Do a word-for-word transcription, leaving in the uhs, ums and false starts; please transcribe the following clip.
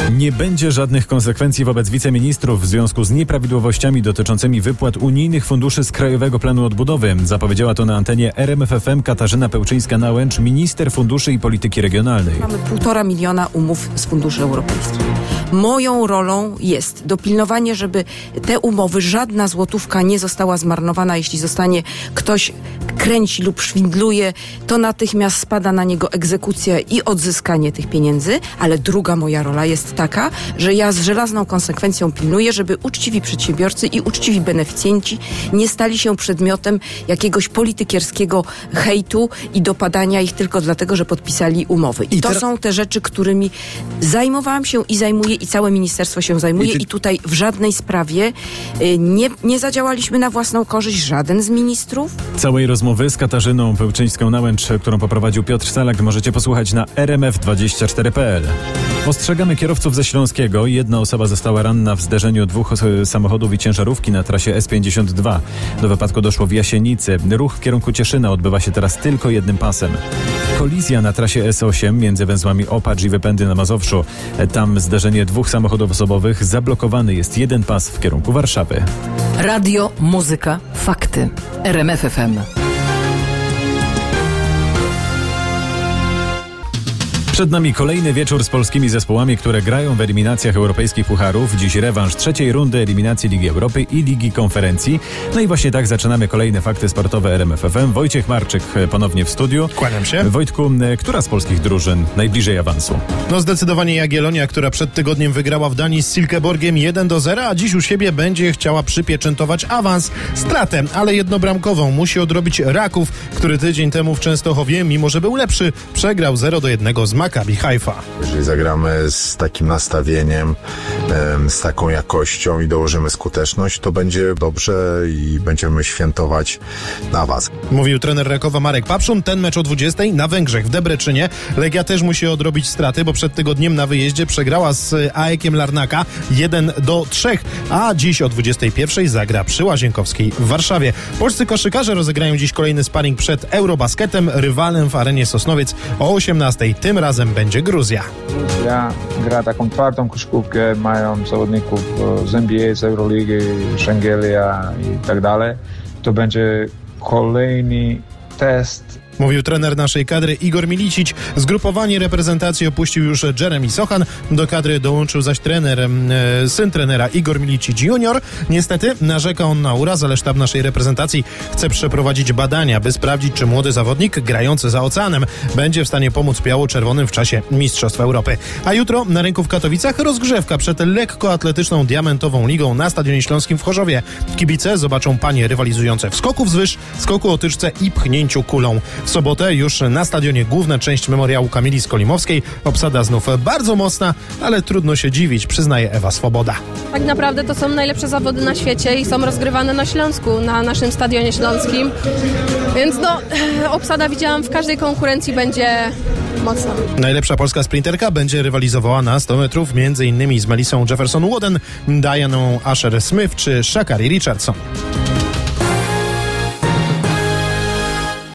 Nie będzie żadnych konsekwencji wobec wiceministrów w związku z nieprawidłowościami dotyczącymi wypłat unijnych funduszy z Krajowego Planu Odbudowy. Zapowiedziała to na antenie R M F F M Katarzyna Pełczyńska-Nałęcz, minister funduszy i polityki regionalnej. Mamy półtora miliona umów z funduszy europejskich. Moją rolą jest dopilnowanie, żeby te umowy, żadna złotówka nie została zmarnowana. Jeśli zostanie ktoś kręci lub szwindluje, to natychmiast spada na niego egzekucja i odzyskanie tych pieniędzy, ale druga moja rola jest taka, że ja z żelazną konsekwencją pilnuję, żeby uczciwi przedsiębiorcy i uczciwi beneficjenci nie stali się przedmiotem jakiegoś politykierskiego hejtu i dopadania ich tylko dlatego, że podpisali umowy. I, I to ter... są te rzeczy, którymi zajmowałam się i zajmuję i całe ministerstwo się zajmuje. I, ty... I tutaj w żadnej sprawie y, nie, nie zadziałaliśmy na własną korzyść, żaden z ministrów. Całej rozmowy z Katarzyną Pełczyńską-Nałęcz, którą poprowadził Piotr Salak, możecie posłuchać na r m f dwadzieścia cztery kropka p l. Ostrzegamy kierowców ze Śląskiego. Jedna osoba została ranna w zderzeniu dwóch samochodów i ciężarówki na trasie S pięćdziesiąt dwa. Do wypadku doszło w Jasienicy. Ruch w kierunku Cieszyna odbywa się teraz tylko jednym pasem. Kolizja na trasie S osiem między węzłami Opacz i Wypędy na Mazowszu. Tam zderzenie dwóch samochodów osobowych. Zablokowany jest jeden pas w kierunku Warszawy. Radio, muzyka, fakty. R M F F M. Przed nami kolejny wieczór z polskimi zespołami, które grają w eliminacjach europejskich pucharów. Dziś rewanż trzeciej rundy eliminacji Ligi Europy i Ligi Konferencji. No i właśnie tak zaczynamy kolejne fakty sportowe R M F F M. Wojciech Marczyk ponownie w studiu. Kłaniam się. Wojtku, która z polskich drużyn najbliżej awansu? No zdecydowanie Jagiellonia, która przed tygodniem wygrała w Danii z Silkeborgiem jeden do zera, a dziś u siebie będzie chciała przypieczętować awans. Stratę, ale jednobramkową musi odrobić Raków, który tydzień temu w Częstochowie, mimo że był lepszy, przegrał zero do jednego z Maccabi Haifa. Jeżeli zagramy z takim nastawieniem, z taką jakością i dołożymy skuteczność, to będzie dobrze i będziemy świętować awans. Mówił trener Rakowa Marek Papszun. Ten mecz o dwudziestej na Węgrzech w Debreczynie. Legia też musi odrobić straty, bo przed tygodniem na wyjeździe przegrała z A E K-iem Larnaka jeden do trzech, a dziś o dwudziestej pierwszej zagra przy Łazienkowskiej w Warszawie. Polscy koszykarze rozegrają dziś kolejny sparring przed Eurobasketem. Rywalem w Arenie Sosnowiec o osiemnastej. Tym razem będzie Gruzja. Gruzja gra taką twardą koszykówkę, mają zawodników z N B A, z Euroligi, Szengelia i tak dalej. To będzie kolejny test. Mówił trener naszej kadry Igor Milicic. Zgrupowanie reprezentacji opuścił już Jeremy Sochan. Do kadry dołączył zaś trener, e, syn trenera Igor Milicic junior. Niestety narzeka on na uraz, ale sztab naszej reprezentacji chce przeprowadzić badania, by sprawdzić, czy młody zawodnik grający za oceanem będzie w stanie pomóc biało-czerwonym w czasie Mistrzostw Europy. A jutro na rynku w Katowicach rozgrzewka przed lekkoatletyczną diamentową ligą na Stadionie Śląskim w Chorzowie. Kibice zobaczą panie rywalizujące w skoku wzwyż, skoku o tyczce i pchnięciu kulą. W sobotę już na stadionie główna część memoriału Kamili Skolimowskiej. Obsada znów bardzo mocna, ale trudno się dziwić, przyznaje Ewa Swoboda. Tak naprawdę to są najlepsze zawody na świecie i są rozgrywane na Śląsku, na naszym Stadionie Śląskim. Więc no, obsada widziałam w każdej konkurencji będzie mocna. Najlepsza polska sprinterka będzie rywalizowała na sto metrów między innymi z Melissą Jefferson-Woden, Dianą Asher-Smith czy Sha'Carri Richardson.